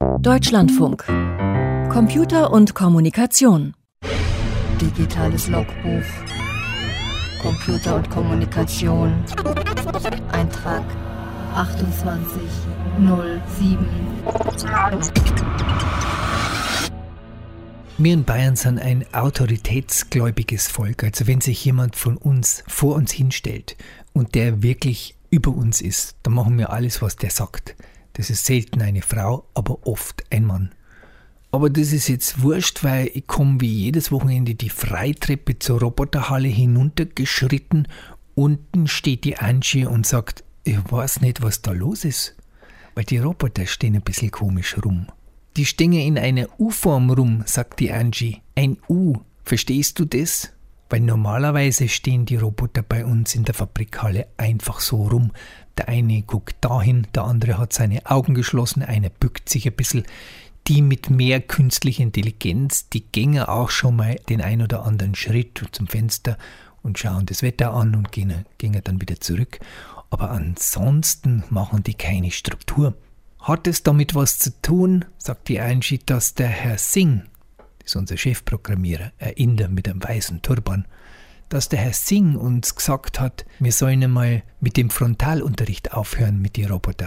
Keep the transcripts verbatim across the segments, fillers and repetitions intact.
Deutschlandfunk. Computer und Kommunikation. Digitales Logbuch. Computer und Kommunikation. Eintrag achtundzwanzig null sieben. Wir in Bayern sind ein autoritätsgläubiges Volk. Also wenn sich jemand von uns vor uns hinstellt und der wirklich über uns ist, dann machen wir alles, was der sagt. Das ist selten eine Frau, aber oft ein Mann. Aber das ist jetzt wurscht, weil ich komme wie jedes Wochenende die Freitreppe zur Roboterhalle hinuntergeschritten. Unten steht die Angie und sagt, ich weiß nicht, was da los ist. Weil die Roboter stehen ein bisschen komisch rum. Die stehen in einer U-Form rum, sagt die Angie. Ein U, verstehst du das? Weil normalerweise stehen die Roboter bei uns in der Fabrikhalle einfach so rum. Der eine guckt dahin, der andere hat seine Augen geschlossen, einer bückt sich ein bisschen. Die mit mehr künstlicher Intelligenz, die gehen auch schon mal den ein oder anderen Schritt zum Fenster und schauen das Wetter an und gehen, gehen dann wieder zurück. Aber ansonsten machen die keine Struktur. Hat es damit was zu tun, sagt die Angie, dass der Herr Singh, das ist unser Chefprogrammierer, ein Inder mit einem weißen Turban, dass der Herr Singh uns gesagt hat, wir sollen einmal mit dem Frontalunterricht aufhören mit den Robotern.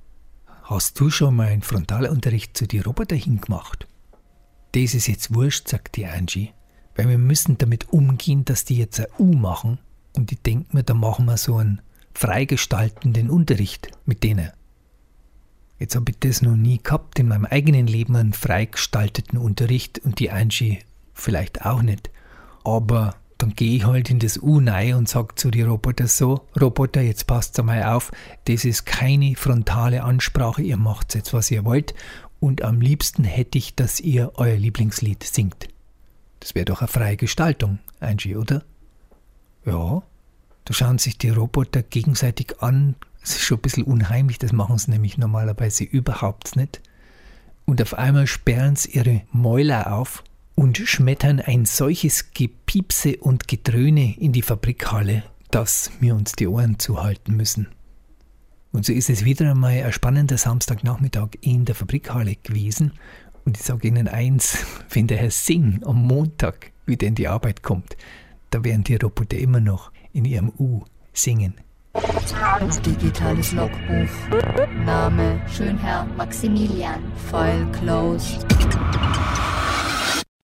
Hast du schon mal einen Frontalunterricht zu den Robotern hingemacht? Das ist jetzt wurscht, sagt die Angie, weil wir müssen damit umgehen, dass die jetzt ein U machen und ich denke mir, da machen wir so einen freigestaltenden Unterricht mit denen. Jetzt habe ich das noch nie gehabt in meinem eigenen Leben, einen freigestalteten Unterricht und die Angie vielleicht auch nicht. Aber dann gehe ich halt in das U rein und sage zu den Robotern so, Roboter, jetzt passt einmal auf, das ist keine frontale Ansprache, ihr macht jetzt, was ihr wollt und am liebsten hätte ich, dass ihr euer Lieblingslied singt. Das wäre doch eine freie Gestaltung, Angie, oder? Ja, da schauen sich die Roboter gegenseitig an. Es ist schon ein bisschen unheimlich, das machen sie nämlich normalerweise überhaupt nicht. Und auf einmal sperren sie ihre Mäuler auf und schmettern ein solches Gepiepse und Gedröhne in die Fabrikhalle, dass wir uns die Ohren zuhalten müssen. Und so ist es wieder einmal ein spannender Samstagnachmittag in der Fabrikhalle gewesen. Und ich sage Ihnen eins, wenn der Herr Singh am Montag wieder in die Arbeit kommt, da werden die Roboter immer noch in ihrem U singen. Digitales Logbuch. Name Schönherr Maximilian. File closed.